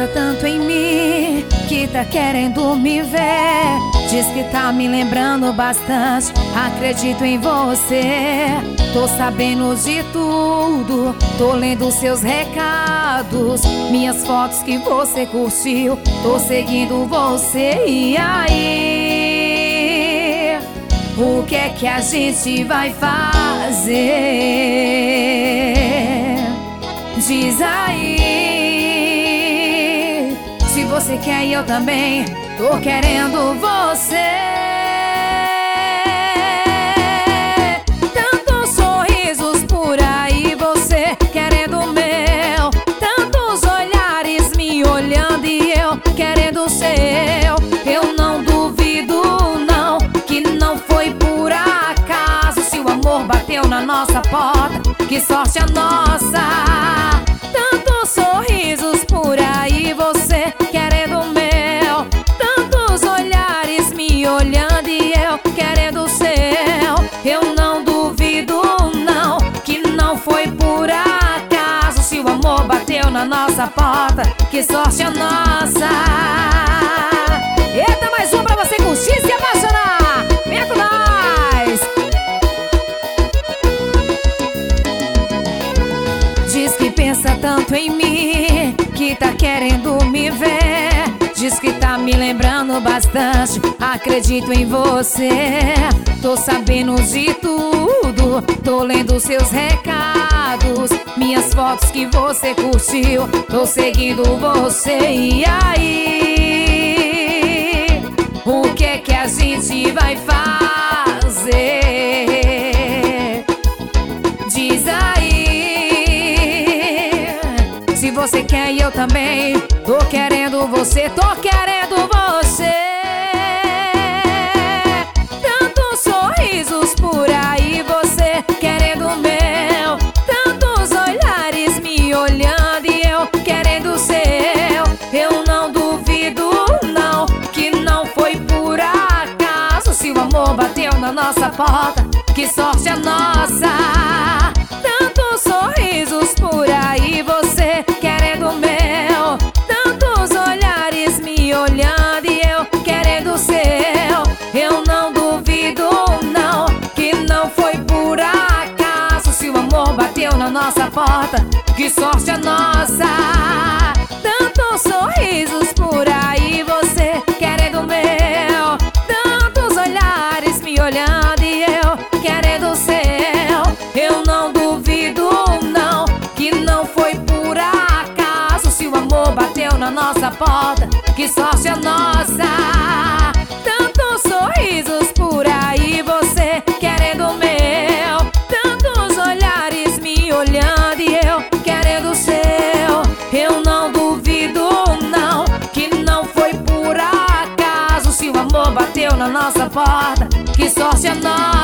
pensa tanto em mim, que tá querendo me ver. Diz que tá me lembrando bastante, acredito em você. Tô sabendo de tudo, tô lendo seus recados, minhas fotos que você curtiu, tô seguindo você. E aí, o que é que a gente vai fazer? Diz aí, se você quer e eu também tô querendo você. Tantos sorrisos por aí, você querendo o meu. Tantos olhares me olhando e eu querendo o seu. Eu não duvido não, que não foi por acaso. Se o amor bateu na nossa porta, que sorte a nossa. Tantos sorrisos por aí, você querendo o meu. Tantos olhares me olhando e eu querendo o seu. Eu não duvido não, que não foi por acaso. Se o amor bateu na nossa porta, que sorte a nossa. Eita, mais um pra você curtir e se apaixonar. Vem com nós. Diz que pensa tanto em mim, que tá querendo me ver. Diz que tá me lembrando bastante, acredito em você. Tô sabendo de tudo, tô lendo seus recados, minhas fotos que você curtiu, tô seguindo você. E aí, o que é que a gente vai fazer? Diz aí, se você quer e eu também tô querendo você, tô querendo você. Tantos sorrisos por aí, você querendo o meu. Tantos olhares me olhando e eu querendo o seu. Eu não duvido não, que não foi por acaso. Se o amor bateu na nossa porta, que sorte a nossa. Tantos sorrisos por aí, você querendo o meu. Tantos olhares me olhando e eu querendo o seu. Eu não duvido não, que não foi por acaso. Se o amor bateu na nossa porta, que sorte a nossa. Tantos sorrisos por aí, você querendo o meu. Tantos olhares me olhando e eu querendo o seu. Eu não duvido não, que não foi por acaso. Se o amor bateu na nossa porta, que sorte a nossa. Tantos sorrisos por aí, você querendo o meu. Tantos olhares me olhando e eu querendo o seu. Eu não duvido não, que não foi por acaso. Se o amor bateu na nossa porta, que sorte a nossa.